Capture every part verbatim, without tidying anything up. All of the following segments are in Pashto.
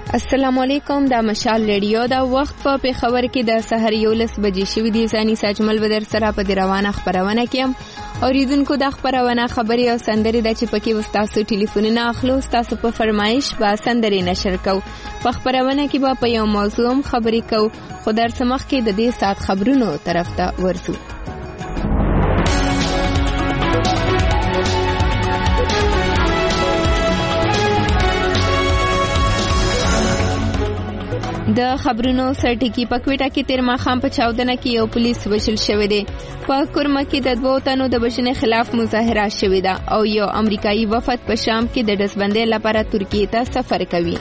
السلام علیکم، دا مشال ریډیو دا وخت په پیښور کې د سحر یولس بجې شوې دي. ځاني ساجمل بدر سره په روانه خبرونه کې اوریدونکو د خبرونه خبري او سندري د چې پکې وستاسو ټلیفونونه اخلو، تاسو په فرمایش با سندري نشر کو. په خبرونه کې به په یو موضوع خبري کو، خو در سمخ کې د دې سات خبرونو طرف ته ورسو. د خبرونو سرټکی په کوټه کې تیر ماخام په چاودنه کې یو پولیس وشل شوی دی. په کورما کې د دوه تنو د بشنې خلاف مظاهره شوې ده او یو امریکایي وفد په شام کې د دسبندۍ لپاره ترکیه ته سفر کوي.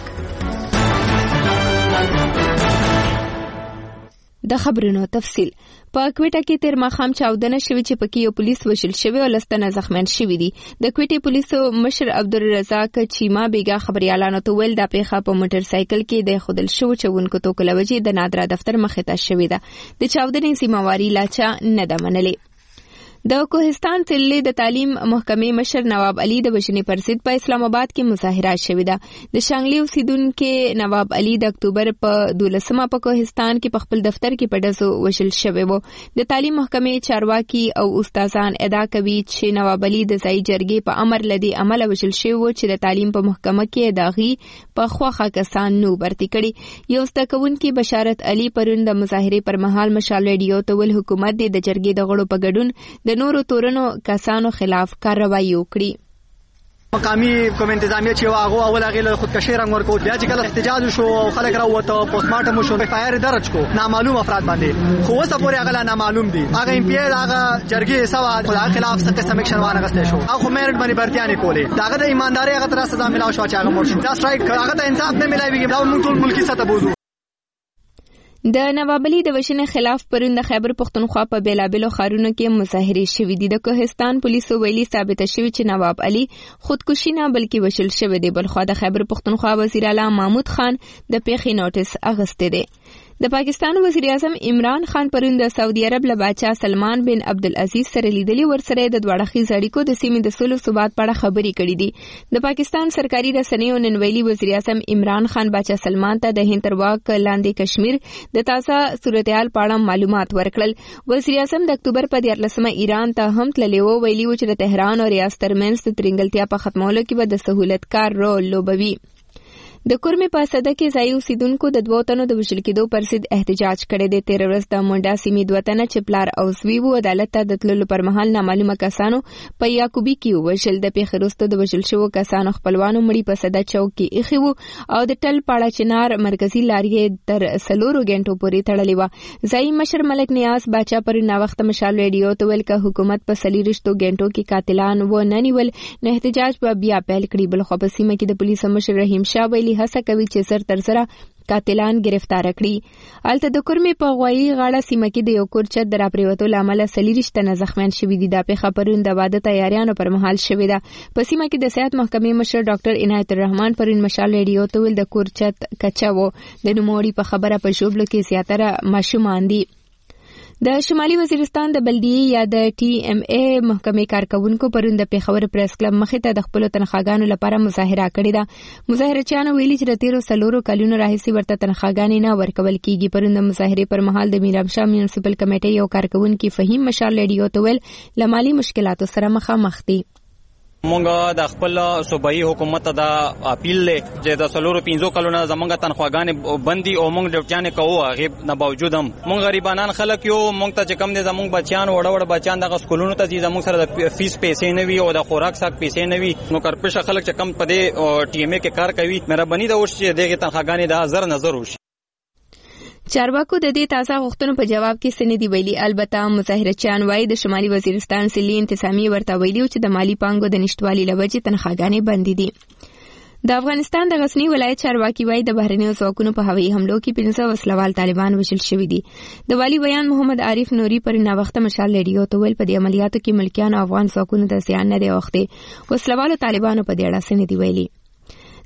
د خبرونو تفصیل په کوټه کې تیر ماخام چاودنه شوی چې پکې یو پولیس وشل شوی او لستنه زخمیان شوی دي. د کوټې پولیسو مشر عبدالرزاق چیما بیګا خبريالانو ته ویل د پیښه په موټر سایکل کې د خودل شو چونکو تو کلوجي د نادرا دفتر مخه ته شوی ده. د چاودنې ذمہواری لاچا نه ده منلې. د کوهستان ضلع د تعلیم محکمې مشر نواب علي د بشنی پرسید په اسلام آباد کې مظاهره شوې ده. د شانګلی اوسیدونکو نواب علي د اکتوبر په دولسمه په کوهستان کې په خپل دفتر کې په دسو وشل شوی وو. د تعلیم محکمې چارواکي او استادان ادعا کوي چې نواب علي د ځای جرګې په امر لدی عمل وشل شوی وو چې د تعلیم په محکمه کې داغي په خواخه کسان نو برتی کړي. یو ستکونکي بشارت علي پرون د مظاهره پر مهال مشال ریډیو ته ول حکومت د جرګې د غړو په ګډون د نورو تورنو کسانو خلاف کاروایی وکړي. مقامی کوم انتظامیه چې واغو اول هغه خودکشي رنګ ورکو، بیا چې کله احتجاج شو او خلک راوته پوسټ مارټم شو، فایر درج کو نامعلوم افراد باندې، خو اوسه پورې هغه نامعلوم دي. هغه ام پی ال هغه جرګې سوا خدای خلاف څه قسم اکشن وانغسته شو، هغه میرټ باندې برتيانه کولې، هغه د ایمانداري هغه تر سزا ملاو شو چې هغه مرشد دا سټرایک هغه ته انصاف نه ملایوي. دا موږ ټول ملکی سطح بوزو. د نواب علي د وشنې خلاف پرون د خیبر پختونخوا په بیلابلو ښارونو کې مظاهرې شوې دي. د کوهستان پولیسو ویلي ثابته شوې چې نواب علي خودکشي نه بلکې وشل شوی دی. بلخوا د خیبر پختونخوا وزیر اعلی محمود خان د پیښې نوټس اغسته دی. د پاکستان وزیر اعظم عمران خان پرون د سعودي عرب له بادشاه سلمان بن عبدالعزیز سره لیدلي، ورسره د دوه اړخیز اړیکو د سیمې د سولې ثبات په اړه خبرې کړې دي. د پاکستان سرکاري رسنیو نن ویلي وزیر اعظم عمران خان بادشاه سلمان ته د هند تر واک لاندې کشمیر د تازه صورتحال په اړه معلومات ورکړل. وزیر اعظم د اکتوبر په دیارلسمه ایران ته هم تللی و، ویلي و چې د تهران او ریاض ترمنځ د ترنګلتیا په ختمولو کې به د سہولت کار رول لوبوي. د کورمې په صده کې ځای اوسیدونکو د دوه تنو د وشل کېدو پر ضد احتجاج کړی دی. تیر ورځ د منډا سیمې دوه تنه چې پلار او زوی وو عدالت ته د تللو پر مهال نامعلومه کسانو په یاکوبي کې وشل. د پیښې وروسته د وشل شوو کسانو خپلوانو مړي په صده چوک کې ایښي وو او د ټل پاړه چنار مرکزی لارې تر سلورو غنټو پورې تړلې وه. ځای مشر ملک نیاز باچا پر نا وخت مشال ریډیو ته ویل چې حکومت په سلیریشتو غنټو کې قاتلان و نه نیول، نه احتجاج به بیا پیل کړي. بل خو په سیمه کې د پولیسو مشر رحیم شاه ویلي هڅه کوي چې سر تر سره قاتلان گرفتار کړي. الته د کورمې په غوایي غاړه سیمه کې د یو کور چت د راپریوتو لامل سلیریشت نه زخمیان شوي دي. دا پیښه پرون د واده تیاریانو پر مهال شوې ده. په سیمه کې د صحت محکمې مشر ډاکټر عنایت الرحمن پرون مشال ریډیو ته ویل د کور چت کچا وو. د نوموړي په خبره په شوبلو کې زیاتره ماشومان دي. د شمالي وزیرستان د بلدیې یا د ټي ایم ای محکمې کارکونکو پرون د پیښور پریس کلب مخې ته د خپل تنخواګانو لپاره مظاهره کړې ده. مظاهرچیانو ویلي چې د تیرو سلورو کلونو راهیسې ورته تنخواګانې نه ورکول کیږي. پرون د مظاهرې پر مهال د میرامشاه میونسپل کمیټې یو کارکونکي فهیم مشال ریډیو ته ویل له مالي مشکلاتو سره مخامخ دي. مونږ د خپل صوبایي حکومت ته د اپیل له چې د سلورو پنځو کلونو زمونږ تنخواګانې بندي او مونږ ډیوټیانې کوو، هغه نه باوجود هم مونږ غریبانان خلک یو. مونږ ته چې کم دي زمونږ بچیان وړ وړ بچیان د سکولونو ته ځي، زمونږ سره د فیس پیسې نه وي او د خوراک ساک پیسې نه وي. نو کرپشه خلک چې کم په دې ټي ایم ای کې کار کوي، مهرباني ده وشي دغه تنخواګانې د زر نظر وشي. چارواکو د دې تازه غوښتنو په جواب کې سندي ویلي. البته مظاهرچیان وايي د شمالي وزیرستان سلی انتظامی ورته ویلي چې د مالی پانګو د نشټوالي لوجې تنخواګانې بندي دي. د افغانستان د غزنی ولایت چارواکي وايي د بهرنیو ځواکونو په هوایي حملو کې پنځه وسلوال طالبان وژل شوي دي. د والی بیان محمد عارف نوري پر نا وخت مشال ریډیو ته ویل په دې عملیاتو کې ملکیان او افغان ځواکونو د زیان نه دی اوخته. وسلوالو طالبانو په دې اړه سندي ویلي.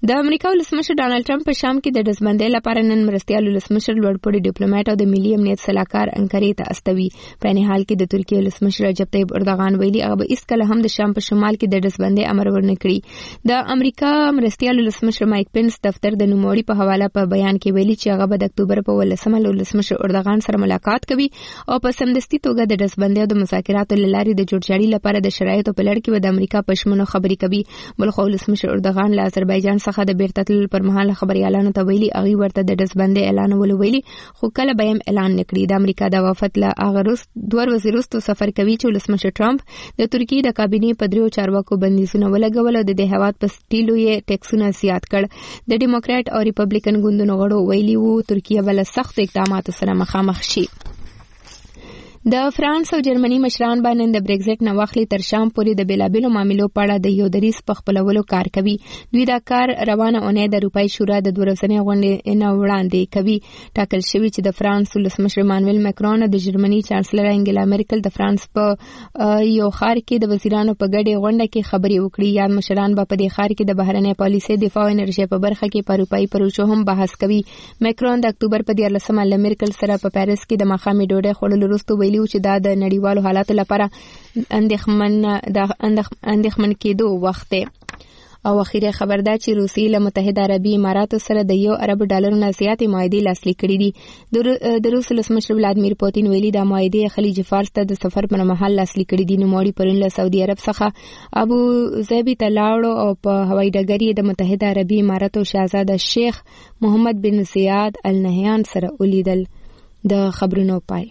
د امریکا ولسمشر ډانلډ ټرمپ په شام کې د دزبندۍ لپاره نن مرستیال ولسمشر لوړپوړي ډیپلوماټ او د ملي امنیت سلاکار انکارې ته استوي. په نه حال کې د ترکیې ولسمشر رجب طیب اردوغان ویلي هغه به هیڅ کله هم د شام په شمال کې د دزبندۍ امر ورنه کړي. د امریکا مرستیال ولسمشر مایک پنس دفتر د نوموړي په حواله په بیان کې ویلي چې هغه به د اکتوبر په ولسمه ولسمشر اردوغان سره ملاقات کوي او په سمدستي توګه د دزبندۍ او د مذاکراتو لارې د جوړجاړي لپاره د شرایطو په لړ کې د امریکا په شمنو خبرې کوي. بلخو ولسمشر اردوغان له آذربایجان څخه د بیرته تللو پر مهال خبريالانو ته ویلي هغه ورته د دزبندۍ اعلان ولولي خو کله به هم اعلان نکړي. د امریکا د وفد له هغه روس دوه ورځې وروسته سفر کوي چې ولسمشر ټرمپ د ترکیې د کابینې په دریو چارواکو بندیزونه ولګول او د دې هیواد په سټیلو یې ټیکسونه زیات کړ. د ډیموکرات او ریپبلیکن ګوندونو غړو ویلي وو ترکیه بل سخت اقداماتو سره مخامخ شي. د فرانس او جرمني مشران باندې د برگزټ نه واخلي تر شام پورې د بیلابیلو معاملو په اړه د یو دریز په خپلولو کار کوي. دوی دا کار روانه اونۍ د اروپای شورا د دوه ورځنۍ غونډې نه وړاندې کوي. ټاکل شوی چې د فرانس ولسمشر مانویل مکرون او د جرمني چانسلر انګلا مرکل د فرانس په یو خار کې د وزیرانو په ګډه غونډه کې خبرې وکړي. یا مشران په دې خار کې د بهرنۍ پالیسۍ دفاع او انرژي په برخه کې په اروپای پروژو هم بحث کوي. مکرون د اکتوبر په دیارلسمه له مرکل سره په پاریس کې د ماښامي ډوډۍ خوړلو وروسته ویلي چې دا د نړیوالو حالاتو لپاره اندېښمن د اندېښمن کېدو وخت دی. او اخیری خبر دا چې روسیې له متحده عربي اماراتو سره د یو ارب ډالر نه زیاتې معاهدې لاسلیک کړې دي. د روس ولسمشر ولادیمیر پوتین ویلي دا معاهدې خلیج فارس ته د سفر پر مهال لاسلیک کړې دي. نوموړي پرون له سعودي عرب څخه ابو ظبي ته لاړو او په هوایي ډګر یې د متحده عربي اماراتو شاهزاده شیخ محمد بن زیاد ال نهیان سره ولیدل. د خبرونو پای.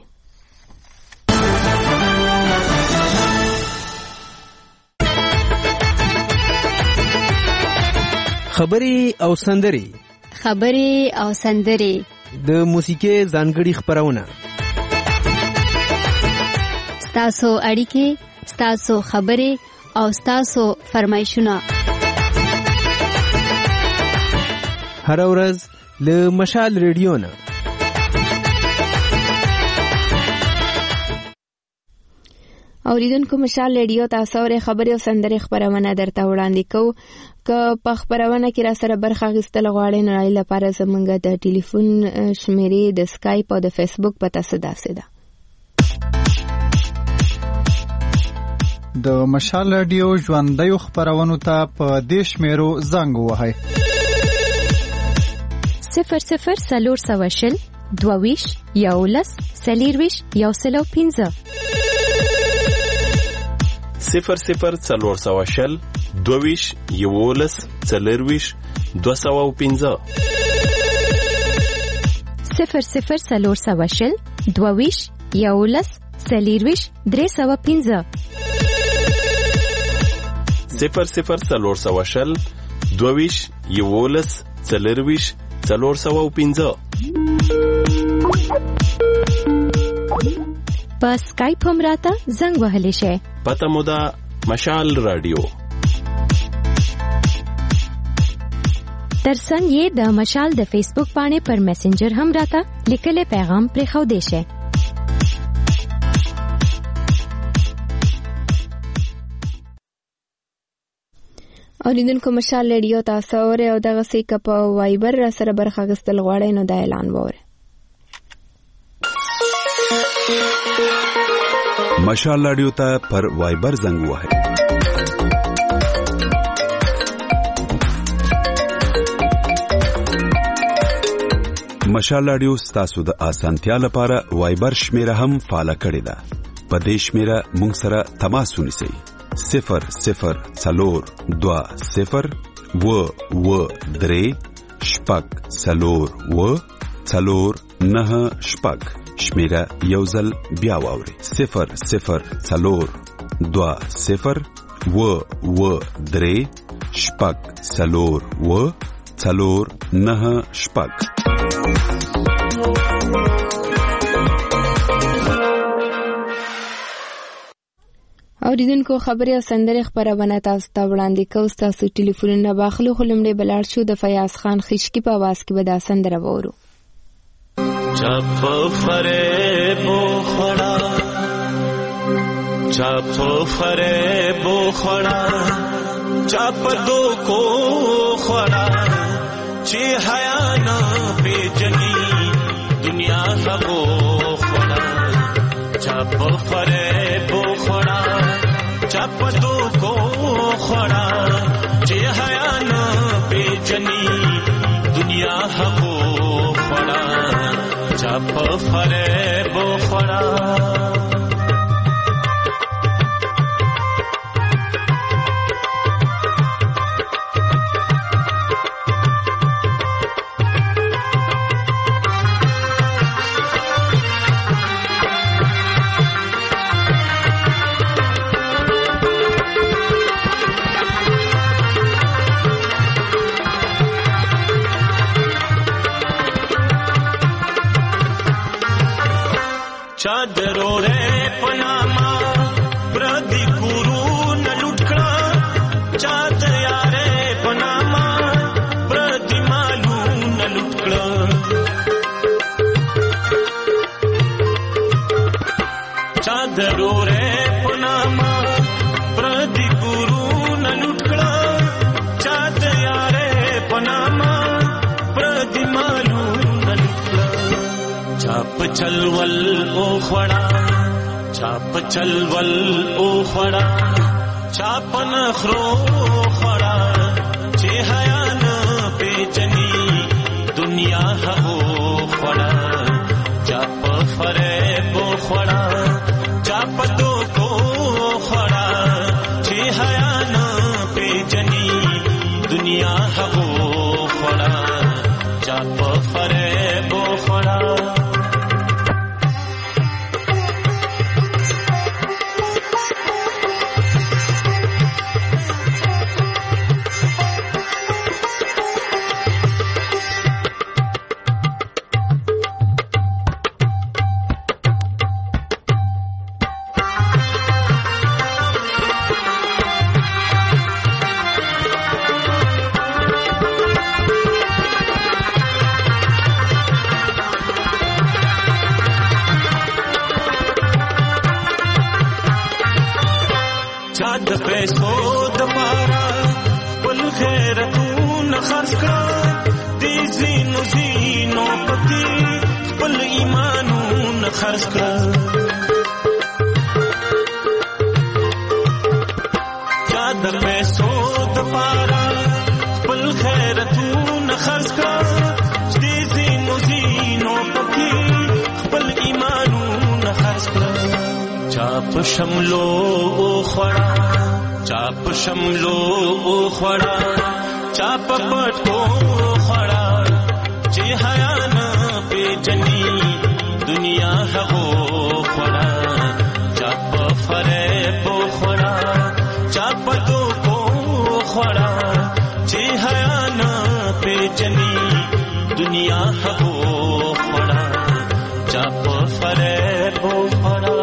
خبري او سندري خبري او سندري د موسیقي ځانګړي خبرونه ستاسو اړیکې ستاسو خبري او ستاسو فرمایشونه هر ورځ له مشال ریډیو نه. اوریدونکو مشال ریډیو تاسو اورئ خبري او سندري خبرونه درته وړاندې کوو. که په خبرونه کې را سره برخه اخیستل غواړئ نو لپاره زموږ د ټلیفون شمیرې د سکایپ او د فیسبوک پته داسې ده. د مشال رادیو ژوندۍ خبرونو ته په دې شمیرو زنګ ووهئ: صفر صفر څلور سوه شل دوه ویشت یولس څلېرویشت یو سل او پنځه صفر صفر څلور سوه شل دوه ویشت یولس څلېرویشت دوه سوه او پنځه صفر صفر څلور سوه شل دوه ویشت یولس څلېرویشت درې سوه پنځه صفر صفر څلور سوه شل دوه ویشت یولس څلېرویشت څلور سوه او پنځه. په سکایپ هم راته زنګ وهلی شئ. پته مو ده مشال رادیو. ترڅنګ یې د مشال د فیسبوک باندې پر میسنجر هم راته لیکلی پیغام پرېښودی شئ. اوریدونکو مشال ریډیو تاسو اورئ او دغسې که په وایبر را سره برخه اخیستل غواړئ نو دا اعلان واورئ. مشال رادیو ته پر وایبر زنګ ووهئ. مشال رادیو ستاسو د اسانتیا لپاره وایبر شمیره هم فعال کړې ده. په دې شمیره مونږ سره تماس ونیسئ: صفر صفر څلور دوه صفر و و درې شپږ څلور و څلور نه شپږ. شمیره یو ځل بیا واورئ: صفر صفر څلور دوه صفر و و درې شپږ څلور و څلور نه شپږ. اوریدونکو خبري او سندري خبرونه تاسو ته وړاندې کوو. تاسو ټلیفونونه باخلو خو لمړی بلاړ شو د فیاض خان خشکی په आवाज کې به دا سندره وورو. چپ فریب خوڑا چپ فریب خوڑا چاپدو کو خورا چې حیا نه پیجنی دنیا هغو خورا چاپ فریب خورا چاپدو کو خورا چې حیا نه پیجنی دنیا هغو خورا چاپ فریب خورا چادرو رے پناما پردی گورو نہ لٹکڑا چاد یارے پناما پردی مالو نہ لٹکڑا چادرو رے پناما پردی گورو نہ لٹکڑا چاد یارے پناما پردی مالو نہ لٹکڑا چاپ چلول او خړا چاپ چلول او خړا چاپ نخرو خړا چې حیا نه پیجنی دنیا هغو خړا چاپ فریب خړا چاپ دو کو خړا چې حیا نه پیجنی دنیا هغو خړا چاپ فریب خړا چاد پیسو دپارا پل خیرتون خرچ کړه دی زینو زینو پتی پل ایمانون خرچ کړه چاد پیسو دپارا پل خیرتون خرچ کړه دی زینو زینو پتی پل ایمانون خرچ کړه چاپ شملو خړا چاپ شملو خړا چاپ پټو خړا چې حیا نه پیجنی دنیا هغو خړا چاپ فریب خړا چاپ دو کو خړا چې حیا نه پیجنی دنیا هغو خړا چاپ فریب خړا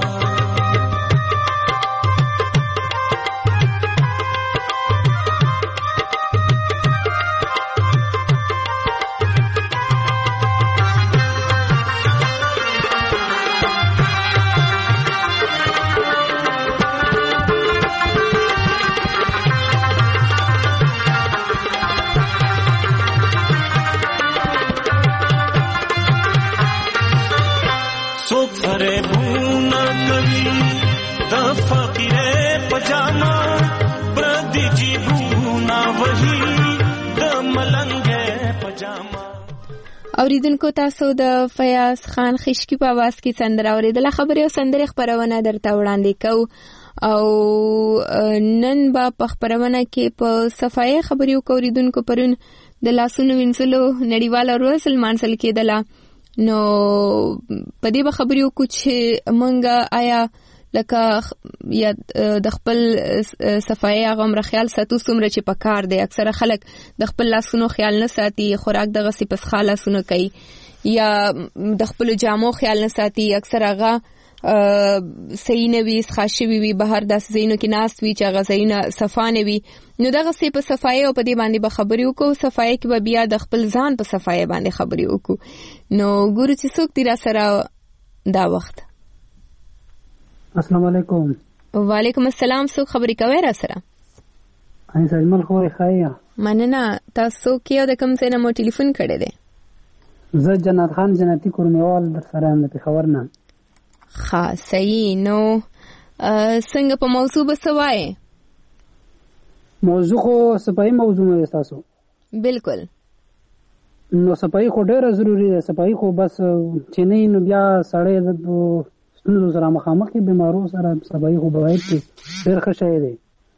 فریبونه کوي د فقیره پجاما پردي جیبونه وهي د ملنګ پجاما. اوریدونکو تاسو د فیاض خان خشکی په आवाज کې سندره اوریدله. خبرې او سندرې خبرونه درته وړاندې کوو او نن با په خبرونه کې په صفایي خبرې او اوریدونکو پرون د لاسونو وینځلو نړیواله ورځ لمانځل کېدله. نو په دې به خبرې وکړو چې مونږه آیا لکه یا د خپل صفایي هغه مر خیال ساتو څومره چې په کار دی. اکثره خلک د خپل لاسونو خیال نه ساتي، خوراک دغه سي پس خالصونه کوي، یا د خپل جامو خیال نه ساتي. اکثره هغه صحیح نه وي، خاصوي وي، بهر داس زینو کې ناس وي چې هغه زینه صفانه وي. نو دغه سي په صفایي او په دې باندې به خبرې وکړو. صفایي کې به بیا د خپل ځان په صفایي باندې خبرې وکړو. نو ګورو چې څوک دی را سره دا وخت. السلام علیکم. وعلیکم السلام. څوک خبرې کوي را سره؟ هاي سلمان خو خایا مننه. تاسو کې او د کوم ځای نه مو ټلیفون کړی دی؟ زه جنات خان جنتی کورمیوال در سره یم د پېښور نه. ښه صحیح. نو څنګه په موضوع به څه وایې؟ موضوع خو صفایي موضوع نه دی ستاسو. بالکل. نو صفایي خو ډېره ضروري ده. صفایي خو بس چې نه نو بیا سړی د ستونزو سره مخامخ کړي، بیمارو سره. صفایي خو باید چې ډېر ښه شی دی.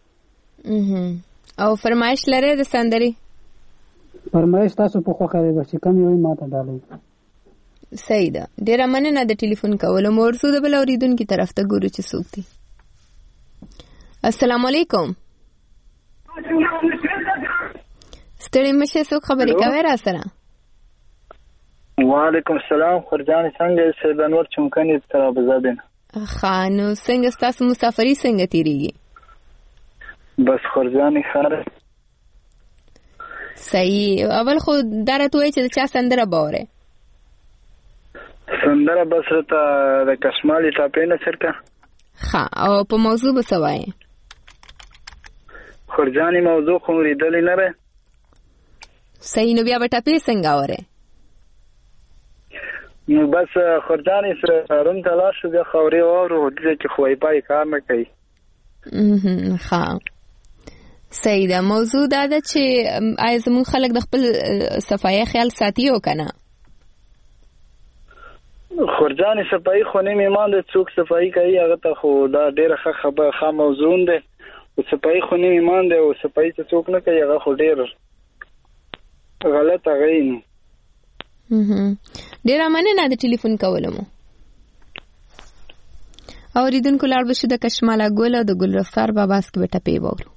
او فرمایش لرئ د سندرې؟ فرمایش تاسو په خوښه دی چې کوم یو ما ته ډالئ. صحیح ده. ډېره مننه د ټلیفون کولو. موضوع د بل اورېدونکي طرف ته ګورو چې څوک دی. السلام علیکم. ستړي مشه، څوک خبرې کوي را سره؟ وعلیکم السلام. خورجان څنګه سید انور چمکني تر ابوظبي. ښه. نو څنګه ستاسو مسافري څنګه تیریږي؟ بس خورجاني خاره. صحیح. اول خو دا راته وایي چې د چا سندره به اورئ؟ سندره بس راته د کشمالي ټاپې نه سرکه. ښه. او په موضوع به څه وایې؟ خورجاني موضوع خو اورېدلې نه ده. صحیح. نو بیا به ټاپې څنګه اورئ؟ نو بس خورجاني سره روم ته لاړ شو، بیا خاورې واورو. دلته کې خو وایفای کار نه کوي. ښه. صحیح ده. موضوع دا ده چې آیا زموږ خلک د خپل صفایي خیال ساتي او که نه؟ خورجاني صفایي خو نیم ایمان دی. څوک صفایي کوي هغه ته خو دا ډېره ښه خبره ښه موضوع دی. او صفایي خو نیم ایمان دی، او صفایي چې څوک نه کوي هغه خو ډېر غلط هغه یې. ډېره مننه د ټلیفون کولو مو. اورېدونکو لاړ به شو د کشماله ګل او د ګل رخسار په آواز کې به ټپې واورو.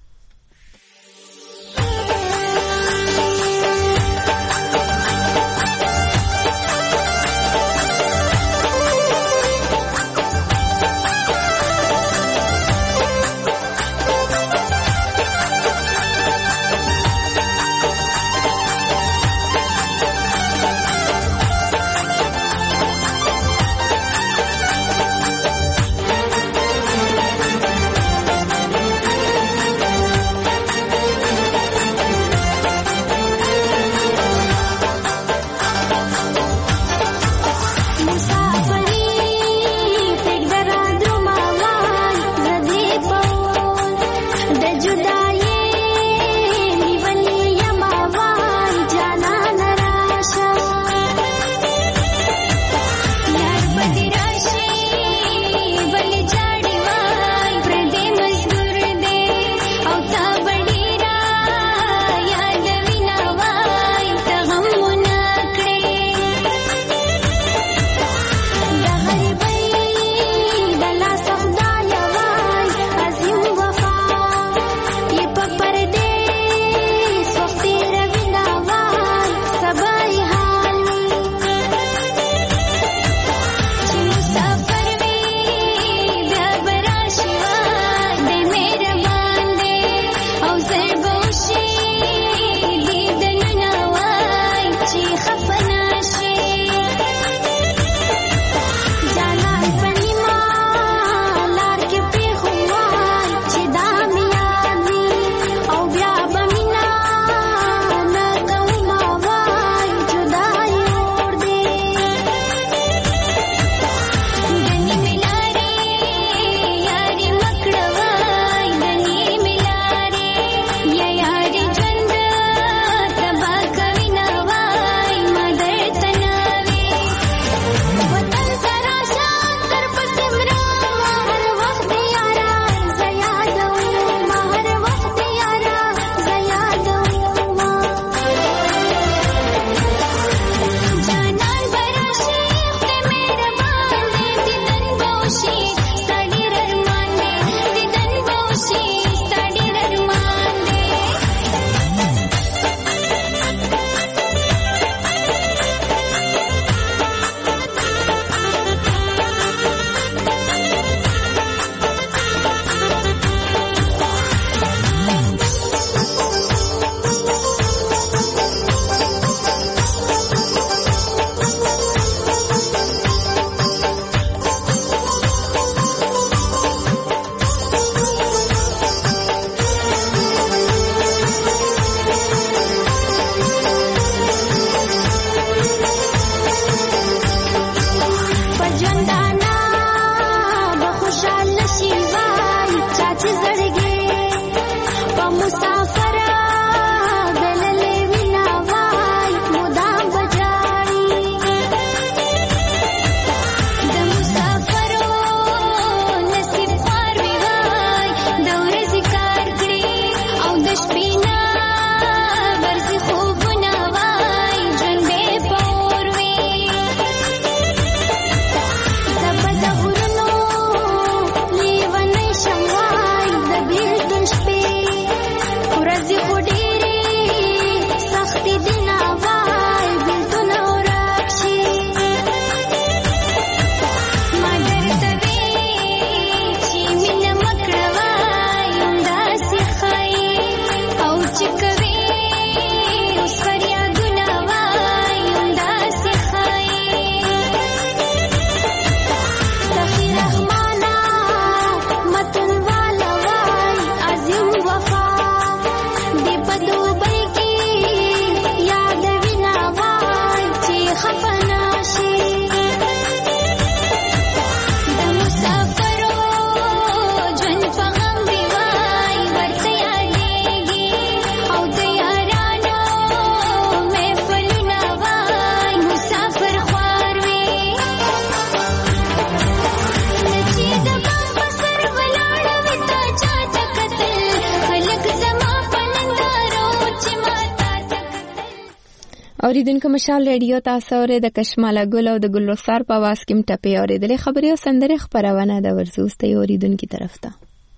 اوریدونکو مشال ریډیو تاسو اورئ د کشماله ګل او د ګل رخسار په आवाज کې مټپې اورېدلې. خبري او سندرې خبرونه د ورزوستي اوریدونکو طرف ته.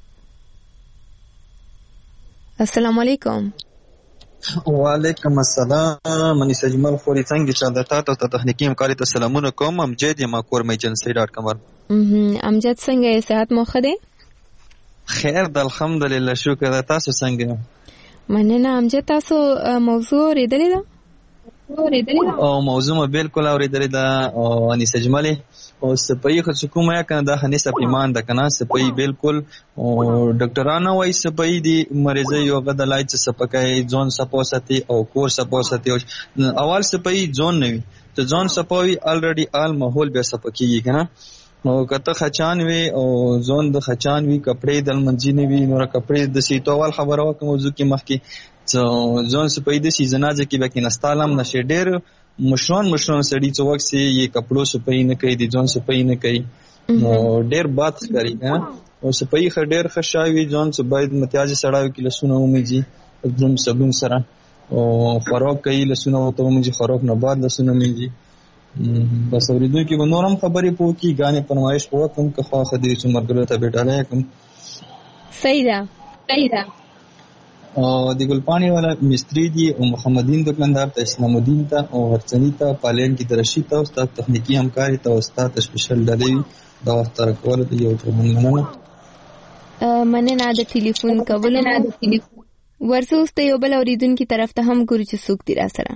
السلام علیکم. وعلیکم السلام. منی سجمل خوري څنګه چې د تاسو ته تخنیکی همکاري ته سلامونه کوم. امجد یم کور میجنسی ډاټ کام. امجد څنګه یې؟ صحت مو ښه دی؟ خیر د الحمدلله شکر. تاسو څنګه؟ مننه. امجد تاسو موضوع اوریدلې ده؟ او موضوع ما بالکل اوریدلې ده او اني سجمل او سپي خو کومه یا کنه دا خنيسه پیمان ده کنه سپي بالکل او ډاکټرانو وايي سپي دي مریض یو غدلای چې سپکای ځون سپوساتي او کور سپوساتي اول سپي ځون نه وي ته ځون سپوي الریډي آل ماحول به سپکیږي کنه نو کته خچان وي او ځون د خچان وي کپڑے دل منځي نه وي نور کپڑے د سیتو اول خبره وکم موضوع کې مخکي ځون سپي د سیزناځ کې به کې نستالم نشه ډېر مشرون مشرون سړي چې وخت سي یې کپړو سپي نه کوي دي ځون سپي نه کوي نو ډېر بات کوي ها او سپي خ ډېر خشاوي ځون څه باید متیاج سړاوي کې لسونه ومږي دم صابون سره او فروق کوي لسونه ته ومږي خروق نه بعد لسونه ومږي بس اوریدو کې نورم خبرې پوه کی غانې پرمایش پوه کوم که خو خدای چې مرګره ته بیٹاله کوم صحیح ده صحیح ده او د ګلپانی والا مستری دی او محمدین دکاندار ته اسلام الدین ته او ورڅنی ته پالین کی درشي ته استاد تخنیکی همکاري ته استاد سپیشل ډلې دا وخت تر کول دی یو ته مننه مننه د ټلیفون کولو نه د ټلیفون ورسوسته یو بل اوریدونکو طرف ته هم ګوري چې څوک دی را سره.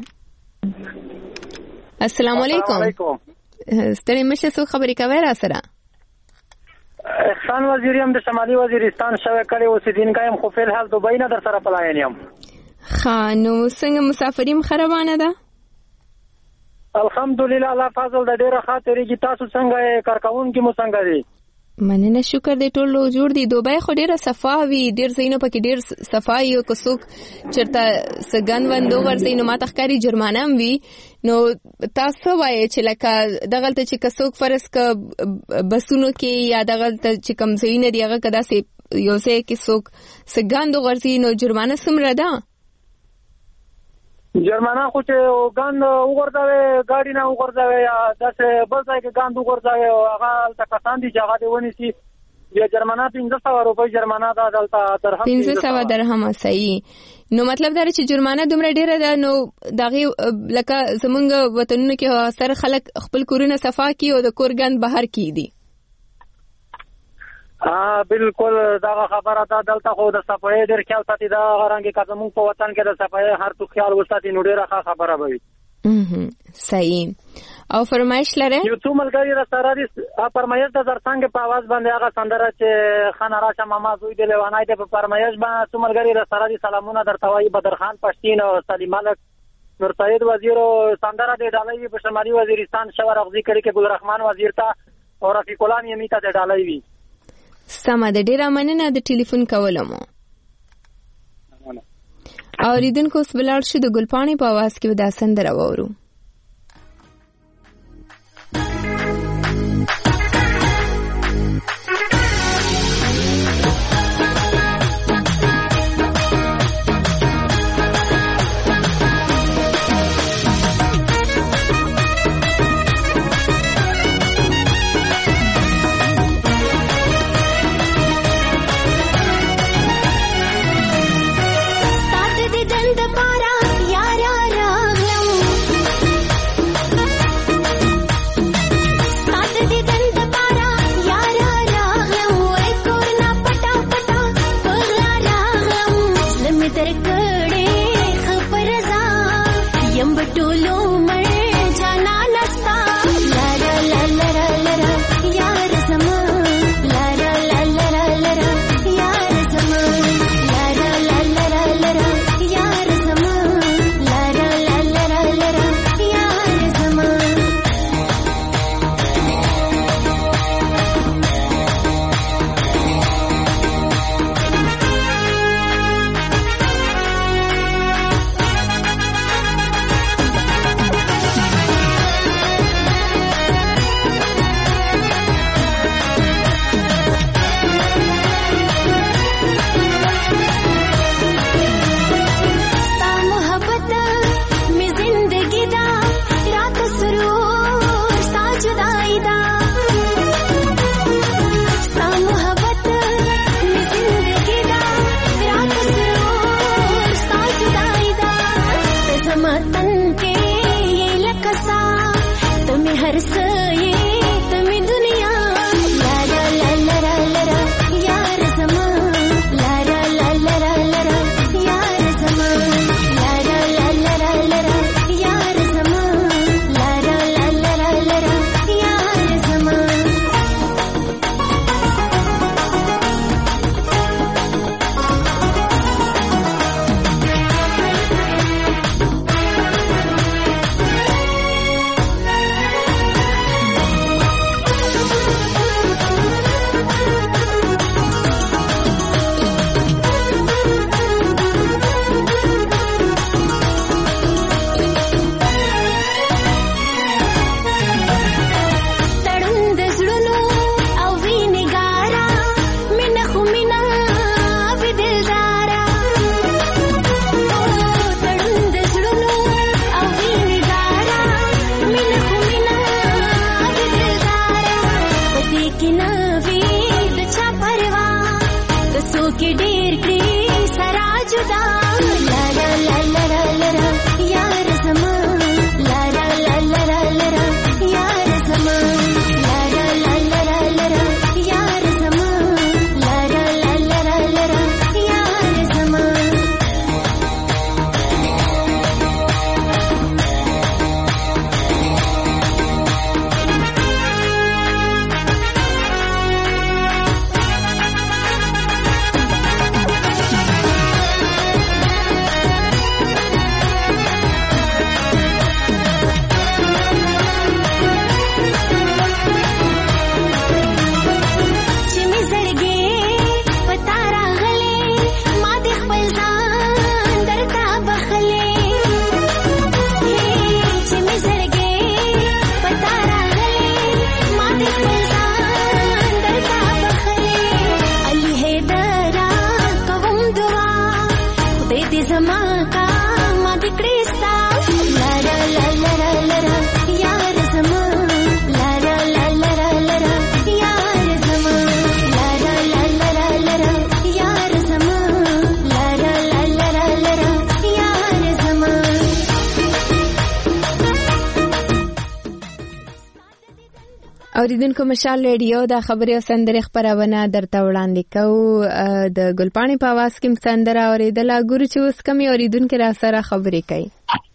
السلام علیکم. ستړي مشه څو خبرې کوي را سره؟ احسان وزیری هم د شمالي وزیرستان شوی کړي اوسیدونکی یم خو فل حال دوبۍ نه در سره پلاین یم. ښه نو څنګه مسافري م خرابانه ده؟ الحمدلله الله فضل د ډېره ښه تېرېږي. تاسو څنګه یې؟ کارکوونکي مو څنګه دي؟ مننه شکر دی ټول جوړ دي. دوبۍ خو ډېره صفا وي ډېر ځایونه پکې ډېر صفا وي او که څوک چېرته څه ګند وند وغورځوي نو ماته ښکاري جرمانه هم وي. نو تاسو وایئ چې لکه دغلته چې که څوک فرض که بسونو کې یا دغلته چې کوم ځایونه دي هغه که داسې یو ځای کې څوک څه ګند وغورځوي نو جرمانه څومره ده؟ جرمانه خو چې ګند وغورځوي ګاډي نه وغورځوي یا داسې بل ځای کې ګند وغورځوي او هغه هلته کسان دي چې هغه دې ونیسي بیا جرمانه پنځه سوه روپۍ جرمانه ده دلته درهم پنځه سوه درهمه. صحیح. نو مطلب دا چې جرمانه دومره ډېره ده نو د هغې لکه زمونږ وطنونو کې اکثر خلک خپل کورونه صفا کړي او د کور ګند بهر کېږدي. ها بالکل دغه خبره ده. دلته خو د صفایي ډېر خیال ساتي. دغه رنګې که زمونږ په وطن کې د صفایي هر څوک خیال وساتي نو ډېره ښه خبره به وي. صحیح. او فرمایش لرئ؟ یو څو ملګري را سره دي. فرمایش د زرڅانګې په اواز باندې هغه سندره چې ښه نه راشه ماما زوی دی لیونی دی په فرمایش باندې څو ملګري را سره دي. سلامونه درته وایي بدرخان پښتین او سلیم ملک نور سید وزیر او سندره د ډالۍ وي په شمالي وزیرستان شور اغزي کړي کې ګلرحمان وزیر ته او رفیق الله یمي ته د ډالۍ وي. سمه ده ډېره مننه د ټلیفون کولو مو. اوریدونکو اوس ولاړ شو د ګلپاڼې په اواز کې به دا سندره واورو. د پارا یارا راغلم کې نوي د چا پروا د څوک ډېر کړي سرا جدا لرا لرا لرا یار زما لرا لرا لرا یار زما لرا لرا لرا یار زما لرا لرا لرا یار زما اوریدونکو مشال ریډیو د خبري او سندري خبرونه درته وړاندې کوو. د ګلپاڼې په आवाज کې سندره اوریدله. ګورو چې اوس کومې اوریدونکو را سره خبرې کوي.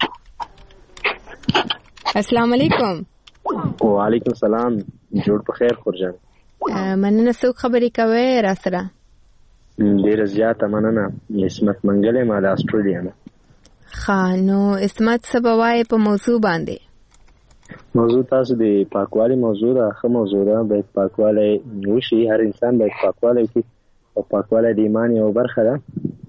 السلام علیکم. وعلیکم السلام. جوړ په خیر خورجان. مننه. څوک خبرې کوي را سره؟ ډیره زیاته مننه. اسمت منګلې ما د استرالیا نه. ښه نو اسمت څه به وایې په موضوع باندې؟ موضوع تاسو د پاکوالي موضوع ده. ښه موضوع ده. باید پاکوالی وشي. هر انسان باید پاکوالی وکړي او پاکوالی د ایمان یوه برخه ده.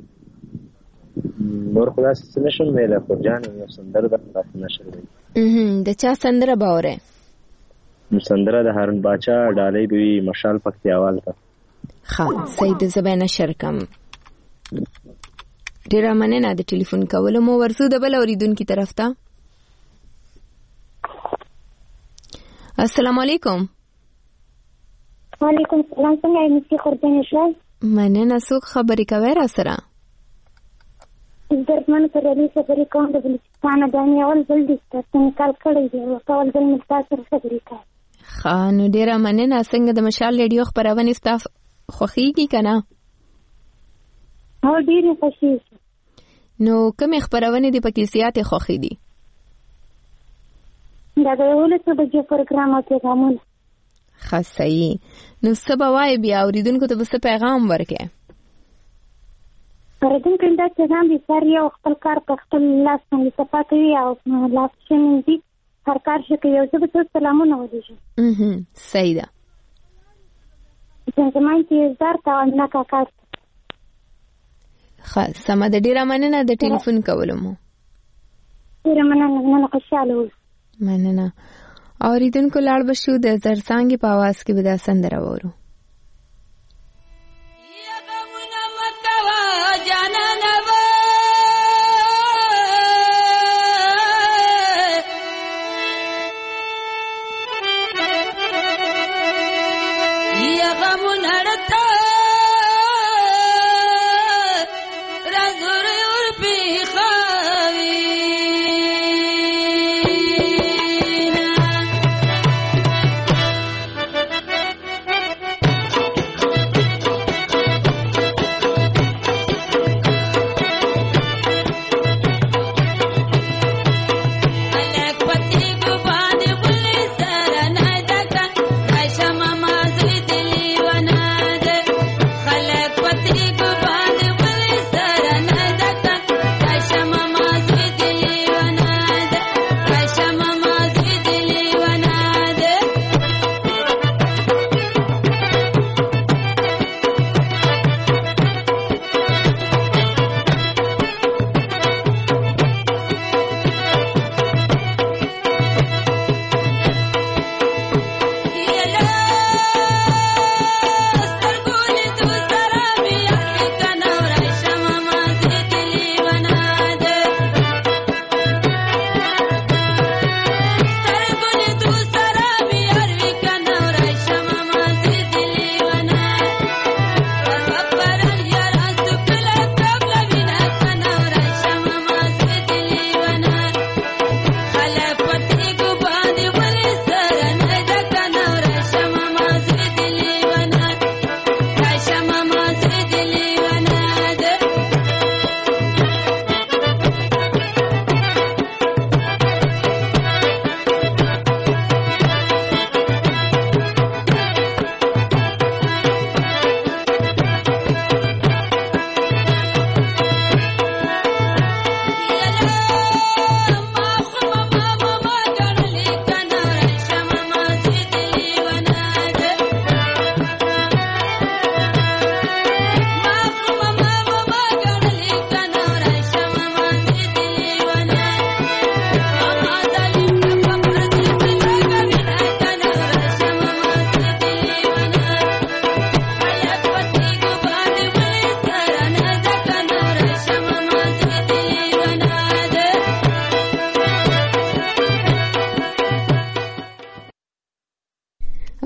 نور خو داسې څه نشم ویلی. خورجان یو سندره ده داسې نشر ویلی. د چا سندره به اورئ؟ سندره د هارون باچا ډالۍ به وي مشال پکتیاوال ته. ښه صحیح ده. زه به یې نشر کړم. ډېره مننه د ټلیفون کولو مو. ورځو د بل اورېدونکي طرف ته. السلام علیکم. وعلیکم السلام. څنګه یې مسي خورجان شوي؟ مننه. څوک خبرې کوي را سره؟ درمن پر علي خبرې کوم د بلوچستان د اول بل دي څنګه کال کړی دی او کول بل مستاسر خبرې کوي. ښه نو ډېره مننه. څنګه د مشال ریډیو خبرونه ستاسو خوښیږي که نه؟ هو ډېرې خوښیږي. نو کومې خبرونې دې پکې زیاتې خوښې دي؟ دا د یولسو بجو پروګرام او پیغامونه. ښه صحیح. نو څه به وایې بیا اورېدونکو ته به څه پیغام ورکړې؟ اورېدونکو دا پیغام دی سر یو خپل کار په خپل لاس باندې صفا کوي او لاس ښه مینځي. هر کار ښه کوي. او زه به څو سلامونه ولېږم. صحیح ده. زمزمان کې زار ته امنا کاکا. ښه سمه ده. ډېره مننه د ټلیفون کولو مو. ډېره مننه. مننه. خوشحاله اوسئ. مننه. اوریدونکو لاړ به شو. د زرڅانګې په आवाज کې به دا سندره وورو. Wana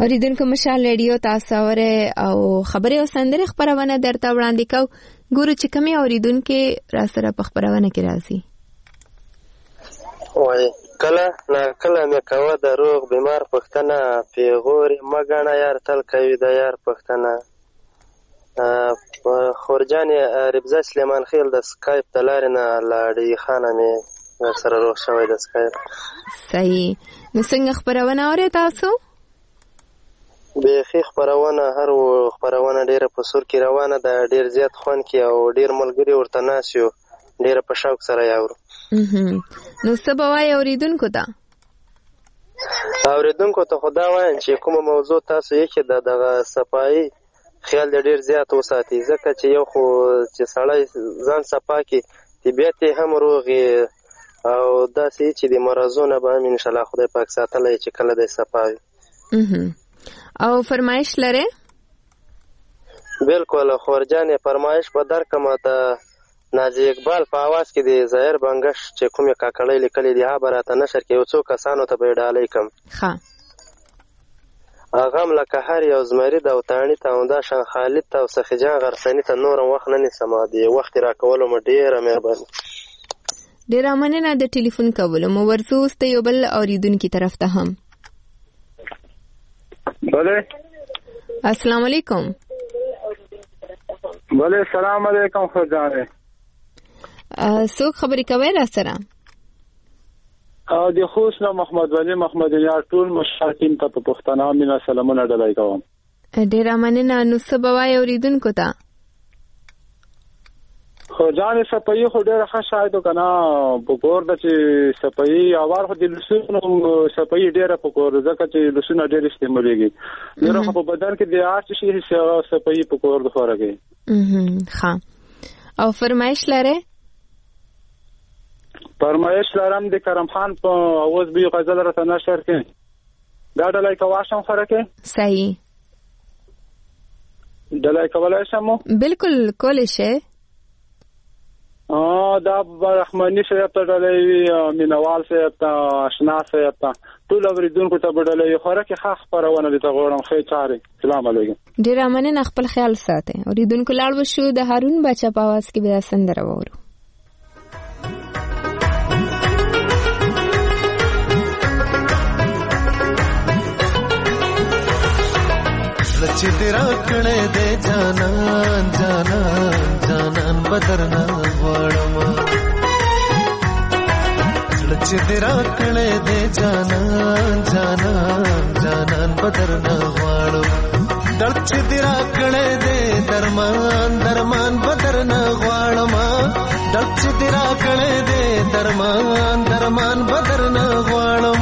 اوریدونکو مشال رادیو تاسو اوره او خبره او سندره خبرونه درته وړاندې کو. ګورو چې کومي اوریدونکو را سره په خبرونه کې راځي. وای کله نه کله مې کوه د روغ بیمار پښتنه پیغور مګنه یار تل کوي د یار پښتنه. خورجان ربزه سلیمان خیل د سکایپ د لارې نه لاړې خانه مې سره روغ شوی د سکایپ. صحیح. نو څنګه خبرونه اورئ تاسو؟ بیخي خبرونه هر خبرونه ډیره په سور کې روانه ده، ډیر زیات خوند کې او ډیر ملګري ورته ناست یو، ډیره په شوق سره یې اورو. نو څه به وایې اوریدونکو ته؟ اوریدونکو ته خو دا وایم چې کومه موضوع تاسو یې کې ده دغه صفایي خیال دې ډیر زیات وساتي، ځکه چې یو خو چې سړی ځان صفا کړي طبیعت یې هم روغ او داسې چې د مرضونو به هم انشاءالله خدای پاک ساتلی چې کله دی صفا وي. او فرمایش لرې؟ بلکل خورجانې فرمایش به درکړم. د نازي اقبال په اواز کې د ظاهر بنګش چې کومې کاکړۍ لیکلې دي هغه به راته نشر کې یو څو کسانو ته به یې ډالۍ کړم. ښه. هغه هم لکه هر یو زمري ته او تاڼي ته همداشان خالد ته او سخیجان غرسني ته نور هم وخت نه نیسم، د وخت راکولو مو ډېره مهرباني. ډېره مننه د ټلیفون کولو مو. ورځو اوس ته یو بل اورېدونکي طرف ته هم. بله السلام علیکم. بله سلام علیکم خورجانې. څوک خبرې کوئ را سره؟ د خوست نه محمد ولی محمد یار ټول مشاکین ته په پښتنه مینا سلامونه ډالۍ کوم. ډېره مننه. نو څه به وایې اورېدونکو ته؟ خورجانې صفایي خو ډېره ښه شاید که نه په کور ده چې صفایي اول خو د لوسونو صفایي ډېره په کور ده ځکه چې لوسونه ډېر استعمالېږي، نور خو په بدن کې د هر څه شي صفایي په کور د خوره کوي. ښه. او فرمایش لرې؟ فرمایش لرم د کرم خان په اواز به یو غزل راته نشر کړي، دا ډالۍ کواشم خوره کې؟ صحیح. ډالۍ کولی شم؟ بلکل کولی شئ. دا رحماني صاحب ته ډالۍ وي، مینوال صاحب ته، اشنا صاحب ته، ټول اورېدونکو ته به ډالۍ وي. خوره کې ښه خپرونه درته غواړم. ښې چارې. سلام علیکم. ډېره مننه. خپل خیال ساتئ. اورېدونکو لاړ وشو د هارون باچا په اواز کې به دا سندره واورو. چې تیرا کړه دې جانان جانان جانان بدرنا غواړم، چې تیرا کړه دې جانان جانان جانان بدرنا غواړم، درد چې تیرا کړه دې درمان درمان بدرنا غواړم، درد چې تیرا کړه دې درمان درمان بدرنا غواړم،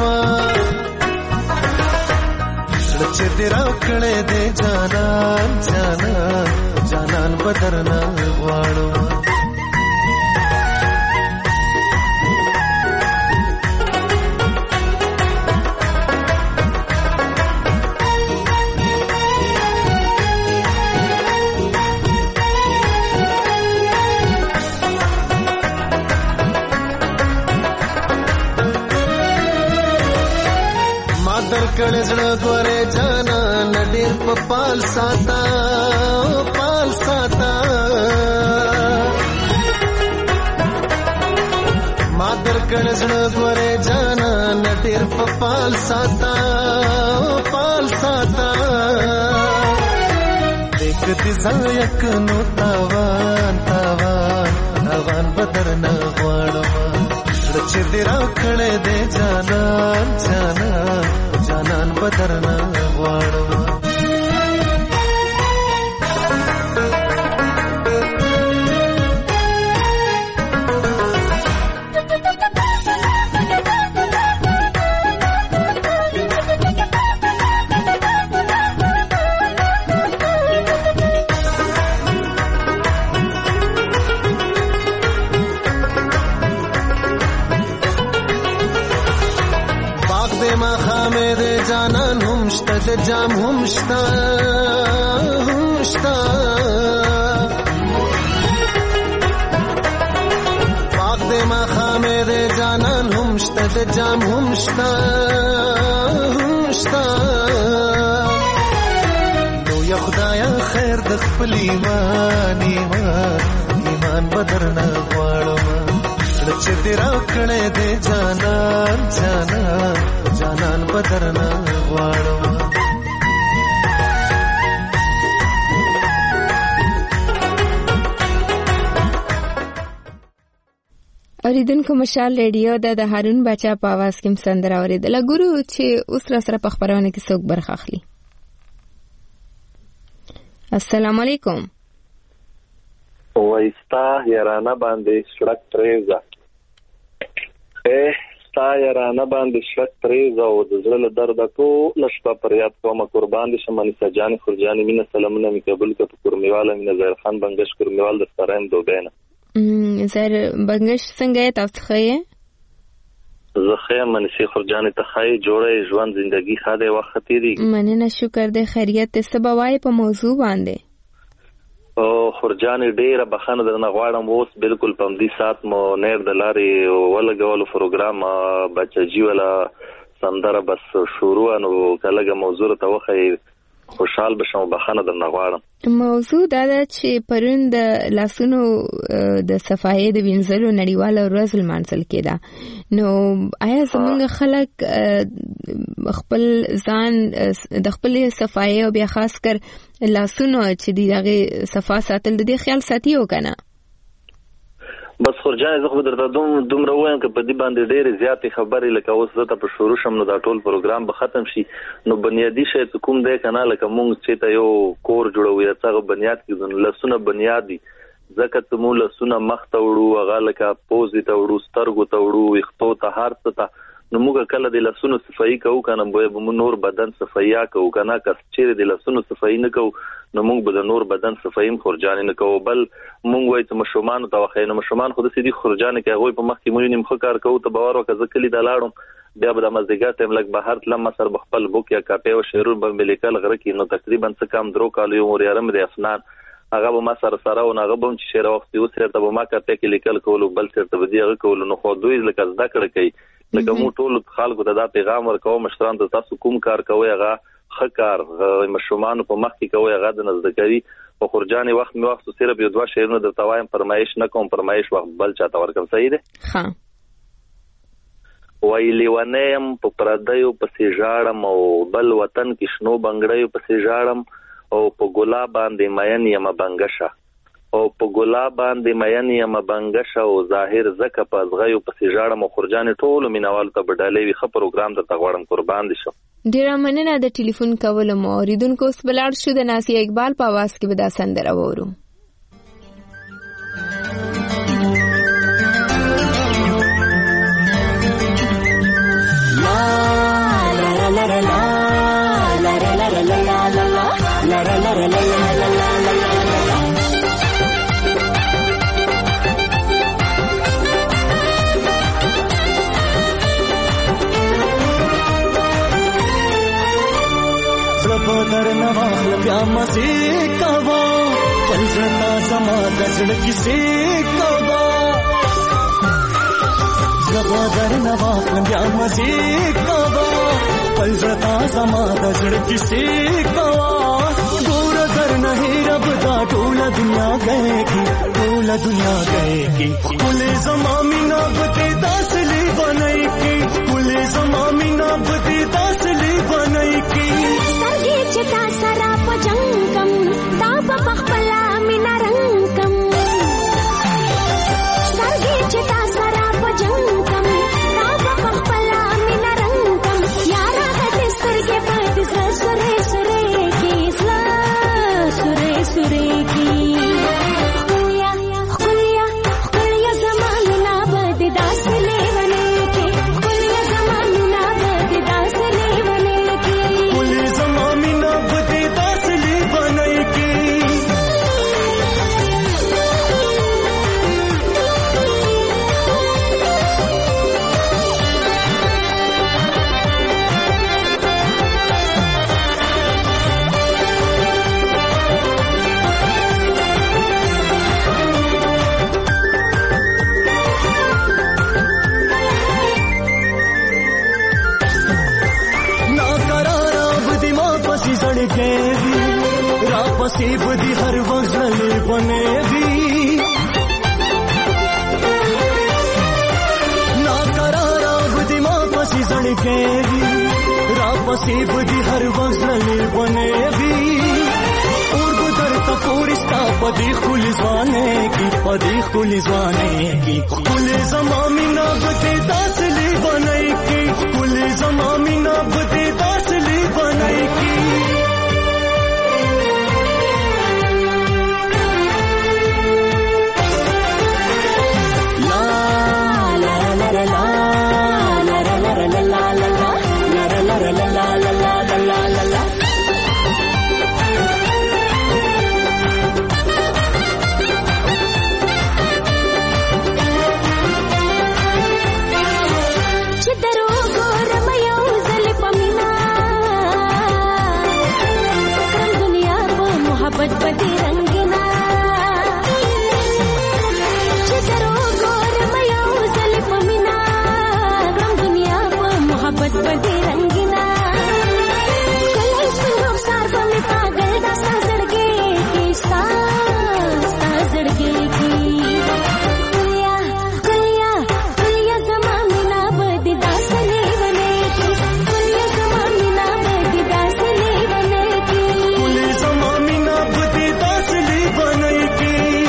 چې تیرا کړه دې جانان جانان جانان بدرنا غواړم. کړه زړه ګوره جانا نډیر په پال ساتا پال ساتا ما در کړه زړه ګوره جانا نډیر په پال ساتا پال ساتا دیکھ دې زایک نو تاوان تاوان تاوان بدرنا غواړم، چې دې را کړه دې جانان جانان جانان بدرنا غواړم. د جام هم شتا هم شتا پاک دې ما خامې دې جانان هم شتا د جام هم شتا هم شتا یا خدایا خیر د خپل ایمان ایمان ایمان بدرنه غواړم چې دې راکړې دې جانان جانان جانان بدرنه غواړم. اوریدونکو مشال ریډیو د هارون بچا په आवाज کې سندره اوریدله. ګورو چې اوس را سره په خبرونه کې څوک برخه اخلي. السلام علیکم. وایستا یارانه باندې شړک پریزا اے ستا یارانه باندې شړک پریزا او د زړه درد ټول شپه پر یاد کوم قربان دي شمنې سجان خرجاني مینه سلامونه می قبول کړه په کورمیواله مینه زهر خان بنگش کورمیوال د سرایم دوبینه زهر بنگش څنګه تاسو خې زه خې منسی خرجاني ته خې جوړې ژوند زندگی خاله وخت تیری مننه شکر دې خیریت ته سبا وای په موضوع باندې او خرجاني ډیره بخانه درنه غواړم اوس بالکل پم دې سات مو نیر د لاري ولګول پروګرام بچجی ولا سندره بس شروع نو کله موضوع ته وخی خوشحال بشم بخانه درنه غواړم. موضوع دا ده چې پرون د لاسونو د صفایي د وینځلو نړیواله ورځ لمانځل کېده. نو آیا زموږ خلک خپل ځان د خپل صفایي او بیا خاص کر لاسونو چې دغه صفا ساتل د دې خیال ساتي او کنه؟ بس خرجاني زه خو درته دوم دومره وایم چې په دې باندې ډېرې زیاتې خبرې لکه اوس زه ته په شروع شم نو دا ټول پروګرام به ختم شي. نو بنیادي شی څه کوم دی که نه لکه مونږ چې ته یو کور جوړوو یا څه هغه بنیاد کېږو لاسونه بنیاد دي ځکه چې مونږ لاسونه مخ ته وړو هغه لکه پوزې ته وړو سترګو ته وړو ویښتو ته هر څه ته نو موږ کله د لاسونو صفایي کوو که نه به مو نور بدن صفایي کوو که نه که چیرې د لاسونو صفایي نه کوو نو موږ به د نور بدن صفایي هم خرجانې نه کوو. بل موږ وایو چې ماشومانو ته وښیو نو ماشومان خو داسې دي خرجانې که هغوی په مخ کې مونږ نیم ښه کار کوو ته باور وکړه زه کلي ته لاړم بیا به د مازدیګر ټایم لږ بهر تلم ما سره به خپل بوک یا کاپي او شعرونه به مې لیکل غره کې نو تقریبا څه کم درو کالو یو مور یارم دی افنان هغه به ما سره سره او هغه به هم چې شعر وختي اوس چېرته به ما کاپي کې لیکل کولو بل چېرته به دې هغه کولو نو خو دوی لکه زده کړه کوي لکه مو ټول خلکو ته دا پیغام ورکوم مشران ته تاسو کوم کار کوئ هغه ښه کار ماشومانو په مخ کې کوئ هغه د نزده کوي خو خرجانې وخت مې وخت صرف یو دوه شعرونه درته وایم فرمایش نه کوم فرمایش وخت بل چاته ورکوم صحیح دی ښه وایي لیونی یم په پردیو پسې ژاړم او بل وطن کې شنو بنګړیو پسې ژاړم او په ګلاب باندې مین یم بنګشه او په ګلاب باندې مین یم بنګشه او ظاهر زکه په ازغیو پسې ژاړم او خرجانې ټولو مینوالو ته به ډالۍ وي ښه پروګرام درته غواړم قربان دي شم. ډېره مننه د ټلیفون کولو مو. اورېدونکو اوس به لاړ شو د ناسیه اقبال په اواز کې به دا سندره واورو. در نواخل بیا مزی کوا پنځتا زما د زړه کیسې کوا زما در نواخل بیا مزی کوا پنځتا زما د زړه کیسې کوا ګور در نه رب دا ټول دنیا گئے کی ټول دنیا گئے کی کل زما مینا بته داسلی بنای کی کل زما مینا بته داسلی بنای کی چتا سرا پجنکم دا پخپلا مینا رنگکم سرګي چتا سرا پجنکم دا پخپلا مینا رنگکم یارا د سرګي پات سره سره کی سره سره کی خلیا خلیا خلیا زمانه نا بد داسله پسې بدی هر وخت زړې بنېږي ناقراره بدی ما پسې زړکېږي را پسې بدی هر وخت زړې بنېږي اور بدر تا پورستا پدی خل ځوانه کی پدی خل ځوانه کی خل زمامینا بده داسلی بنای کی خل زمامینا بده داسلی بنای کی لا لا لا لا لا لا لا لا لا لا لا لا لا لا بدی رنگنا چدرو گور میا زل پمینا غم دنیا په محبت بدی رنگنا کله څنګه سار په پاگل داستا زړګي کی ستا زړګي کی کلیا کلیا کلیا زمانہ بدی داسلې ونه کی کلیا زمانہ بدی داسلې ونه کی کلیا زمانہ بدی داسلې ونه کی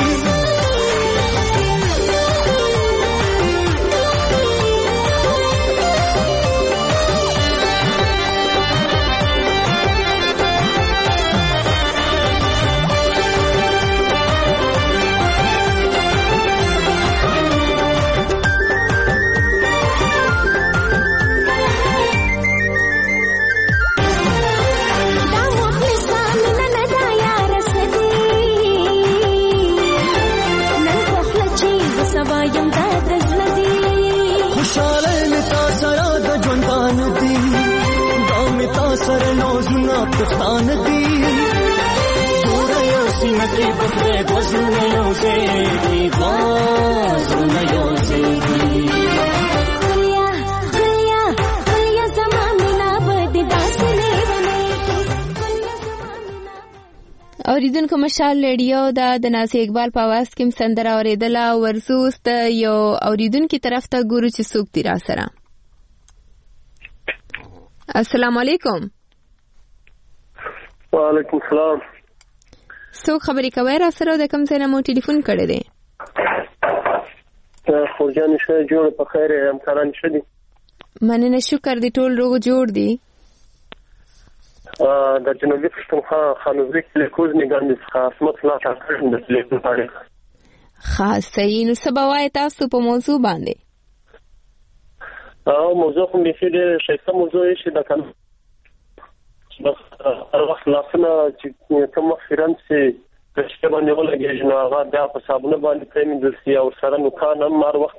پښتان دی ګوره یو سینه کې بخره غوښنه یو ځای غوښنه یو ځای کلیا کلیا کلیا زمانہ بدی داسلې ونه اوریدونکو مشال ریډیو دا د ناصر اقبال په आवाज کې سندره اوریدله ورزوست یو اوریدونکو طرف ته ګورو چې څوک دی را سره. السلام علیکم. وعلیکم السلام. څوک خبرې کوي را سره د کوم ځای نه مو ټلیفون کړی دی؟ خورجان شه جوړ په خیر همکاران شه دي. مننه شکر دی ټول روغ جوړ دی. د جنوبي پښتونخوا خانوزي لیکوز نګاندې څخه اسمت الله ټاکر د لیکو پاره خاص صحیح. نو سبا وای تاسو په موضوع باندې او موضوع کوم دې چې شایسته موضوع شي د کله بس هر وخت لاسونه چې کوم فرانس چې باندې ولګي نو هغه د په صابونه باندې پرېمې د سي او سره نو کان هم هر وخت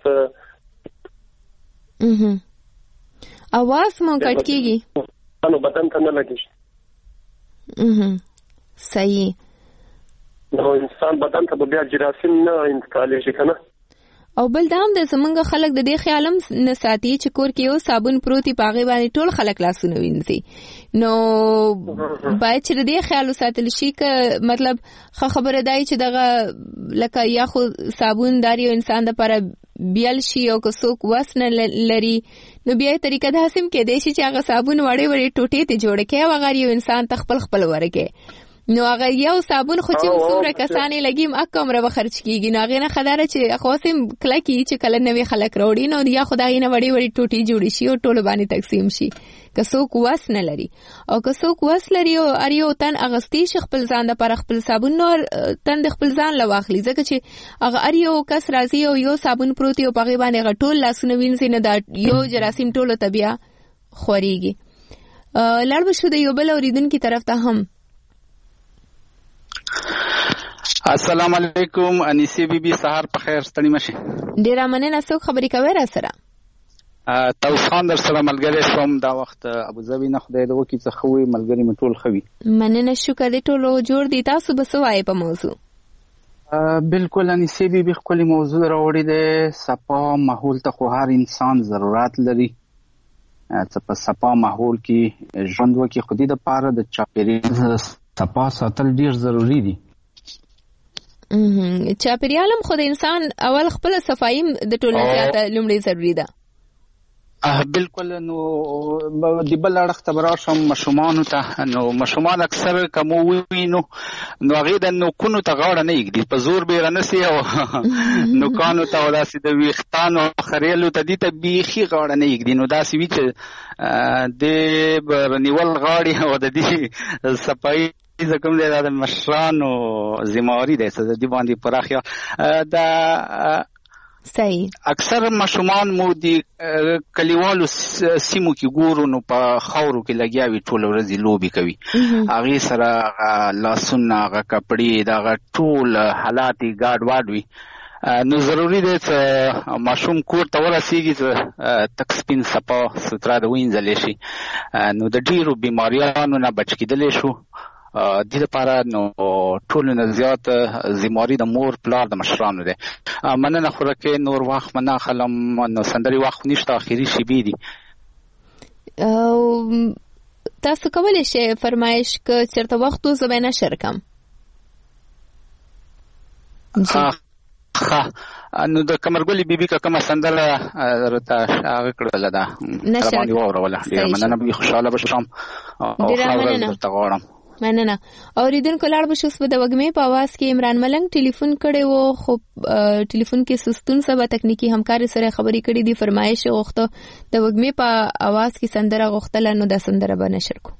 اها اواز مو کټ کیږي نو بدن ته نه لګي اها صحیح. نو انسان بدن ته بیا جراثیم نه انتقالي شي کنه. او بل دام د زمونږ خلک د دې خیالم نه ساتي چې کور کې یو صابون پروتي پاغي باندې ټول خلک لاسونه وینځي. نو باید چې دې خیال ساتل شي ک مطلب خبره دای چې دغه لکه یا خو صابون داري انسان د لپاره بیل شي او که څوک وسنه لري نو بیا طریقه د حسم کې دی چې هغه صابون وړي وړي ټوټې ته جوړ کړي او هغه یو انسان تخپل خپل ورکه نو هغه یو صابون خو چې څومره کسانې لګیم اکه عمره به خرج کیږي نو هغه نه خداره چې خاصم کله کی چې کله نوې خلک راوړي نو یا خدای نه وړي وړي ټوټې جوړي شي او ټول باندې تقسیم شي که څوک وس نه لري او که څوک وس لري او اریو تن اغستی شي خپل ځان د پر خپل صابون نور تن د خپل ځان لواخلي ځکه چې هغه اریو کس راځي او یو صابون پروتي او پغې باندې غټول لاسونه وینځي نه دا یو جراثیم ټول طبيعه خوريږي. لړ بشو د یو بل اوریدونکو طرف ته هم السلام علیکم انیسی بی بی سحر په خیر ستړي مشه ډیر مننه څوک خبرې کوي را سره توسان در سره ملګری شوم دا وخت ابو ظبي نه خدای دغه کی څه خوي ملګری مټول خوي مننه شکر دې ټول جوړ دي تاسو به سوای په موضوع بالکل انیسی بی بی خپل موضوع راوړی دی صفا ماحول ته خو هر انسان ضرورت لري چې په صفا ماحول کې ژوند وکړي خو دې د پاره د چاپیریال صفا ساتل ډیر ضروری دي. چاپیریال هم خو د انسان اول خپل صفایي د ټولنې زیاته لومړی ضروری ده. بالکل. نو د بل اړخ ته براشم مشومان ته، نو مشومان اکثر کومو وینو نو هغه د نوکونو ته غاړه نه یګدي، په زور به رانسي او نوکانو ته وداسي د ویختانو خریلو ته دي ته بیخي غاړه نه یګدي. نو داسي وی چې د برنیول غاړي او د دې صفایي زکم دی د مشرانو ذمہواری ده چې د باندې پراخیا دا صحیح. اکثر مشومان مو دی کلیوالو سیمو کې ګورو نو په خاورو کې لګیاوي ټول ورځ لوبي کوي، هغه سره لاسونه هغه کپړې دا ټول حالات ګاډ واډ وي. نو ضروری دی چې ماشوم کور ته ورسیږي چې تک سپین صفا سترا د وینځل شي، نو د ډیرو بیماریانو نه بچ کېدلی شو. د دې لپاره نو ټول نه زیات ذمہواری د مور پلار د مشرانو ده. مننه خو راکې نور وخت منه خلم نو سندري وخت نشته، اخیری شی بي دي. تاسو کولای شئ فرمایش ک چرته وخت زبینه شرکم. ها نو د کمرګلی بیبي کا کومه سندره رته هغه کړل ده باندې وروله. ډیر مننه، به خوشاله بشم او خبرونه غواړم. مننه. اوریدونکو لاړ بشو په د وګمې په आवाज کې عمران ملنګ ټلیفون کړي وو، خو ټلیفون کې سستون سبا تکنیکی همکاري سره خبري کړي دي. فرمایش غوښته د وګمې په आवाज کې سندره غوښتل، نو د سندره به نشر کو.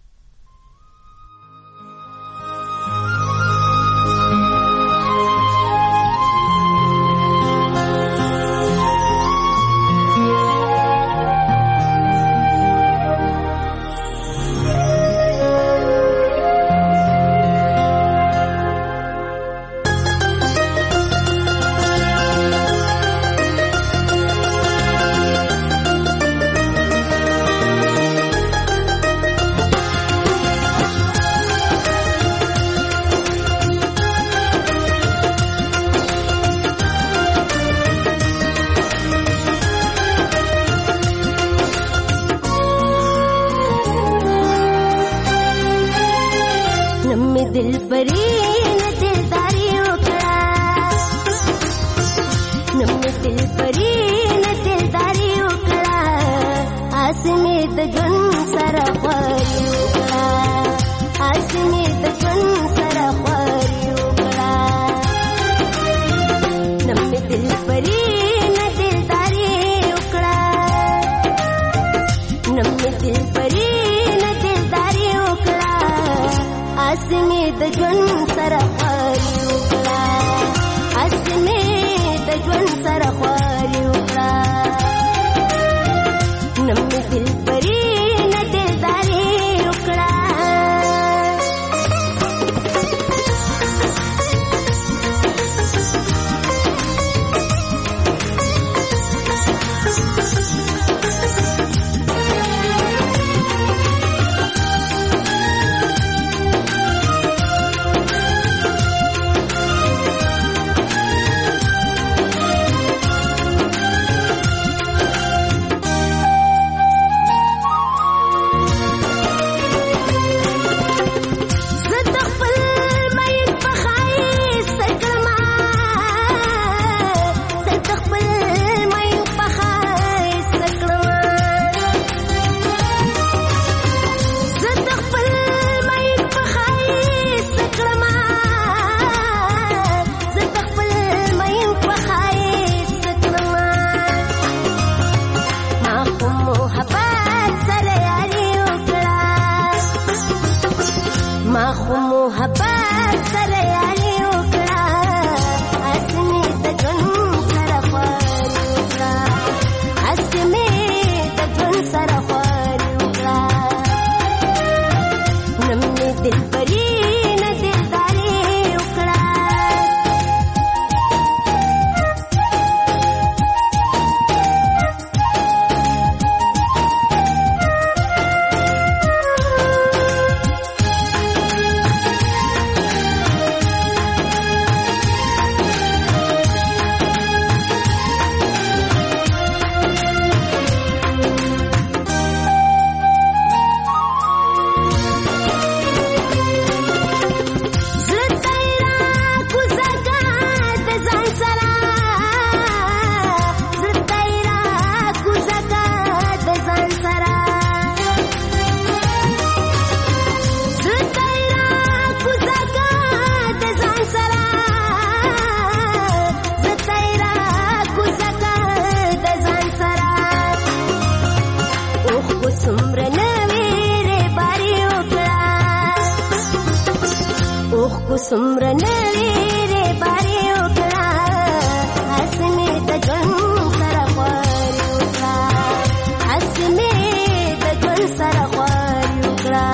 سمره نړۍ بارې وکړه اسمه د ژوند سره خواري وکړه اسمه د ژوند سره خواري وکړه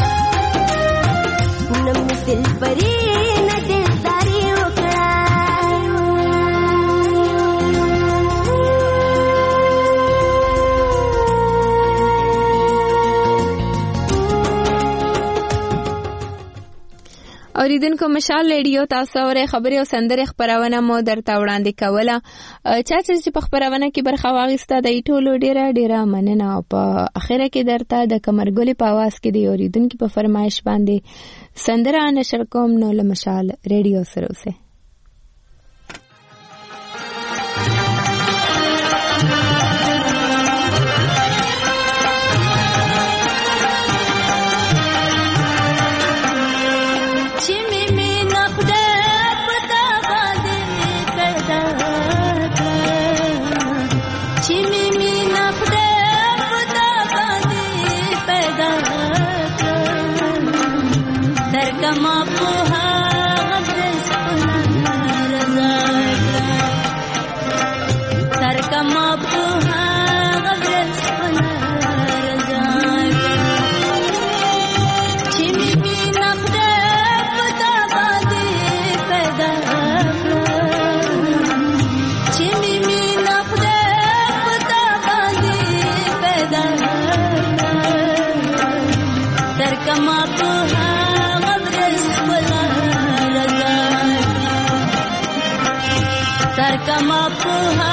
نم دل پرې نه دلداري وکړه اوریدونکو مشال ریډیو تاسو اورئ خبري او سندرې خبرونه مو درته وړاندې کوله چا چې په خبرونه کې برخه واغسته د ټولو ډیره ډیره مننه او په اخره کې درته د کمرګلې په आवाज کې دی اوریدونکو په فرمایش باندې سندره نشر کوم نو له مشال ریډیو سره اوسه Come up,